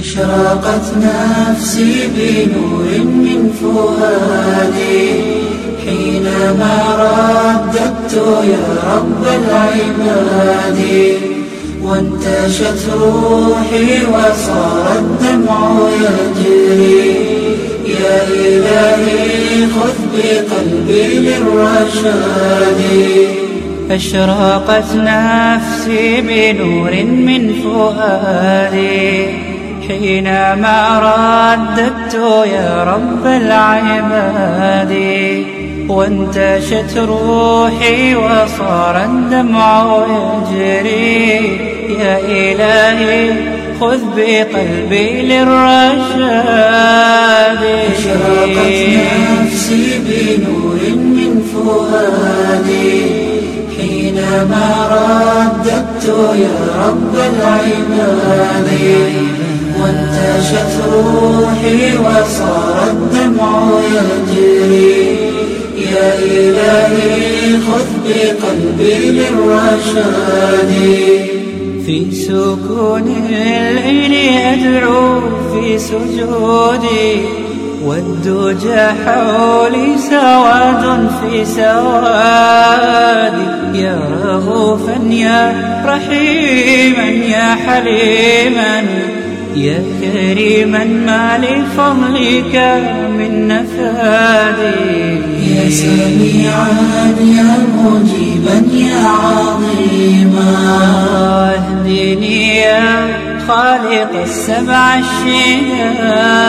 أشرقت نفسي بنور من فؤادي حينما رددت يا رب العباد، وانتشت روحي وصار الدمع يجري. يا إلهي خذ بقلبي للرشاد. أشرقت نفسي بنور من فؤادي حينما رددت يا رب العباد، وانتشت روحي وصار الدمع يجري. يا إلهي خذ بقلبي للرشاد. أشرقت نفسي بنور من فؤادي حينما رددت يا رب العباد، وانتشت روحي وصار الدمع يجري. يا إلهي خذ بقلبي للرشاد. في سكون الليل أدعو في سجودي، والدجى حولي سواد في سوادي. يا رؤوفا يا رحيما يا حليما يا كريما ما لفضلك من نفادي. يا سميعا يا مجيبا يا عظيما اهدني يا خالق السبع الشداد.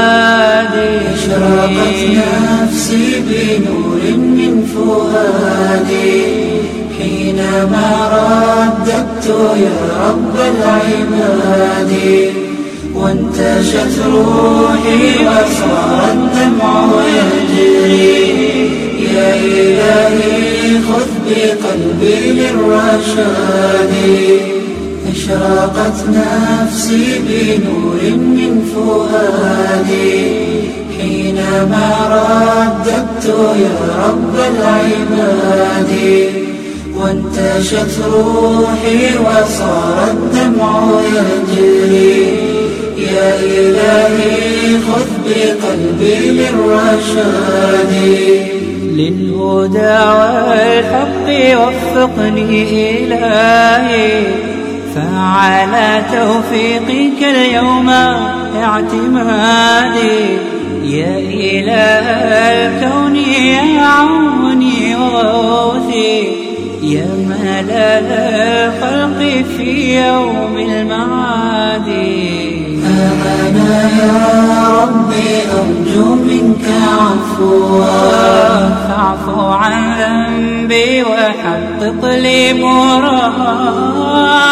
أشرقت نفسي بنور من فؤادي حينما رددت يا رب العباد، وانتشت روحي وصار الدمع يجري. يا إلهي خذ بقلبي للرشاد. أشرقت نفسي بنور من فؤادي حينما رددت يا رب العباد، وانتشت روحي وصار الدمع يجري. يا إلهي خذ بقلبي للرشاد. للهدى والحق وفقني إلهي، فعلى توفيقك اليوم اعتمادي. يا إله الكون يا عوني وغوثي، يا ملال الخلق في يوم المعاد. أنا يا ربي أرجو منك عفوا، فاعف عن ذنبي وحقق لي مرادي.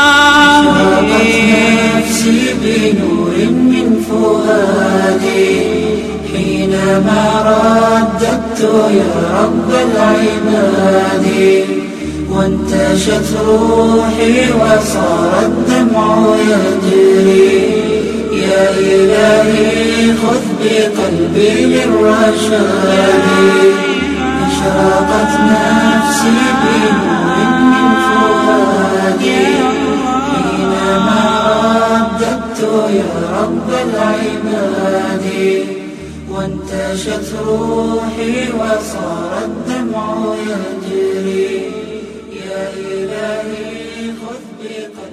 أشرقت نفسي بنور من فؤادي حينما رددت يا رب العباد، وانتشت روحي وصار الدمع يجري. يا إلهي خذ بقلبي للرشاد. أشرقت نفسي بنور من فؤادي حينما رددت يا رب العباد، وانتشت روحي وصار الدمع يجري. يا إلهي خذ بقلبي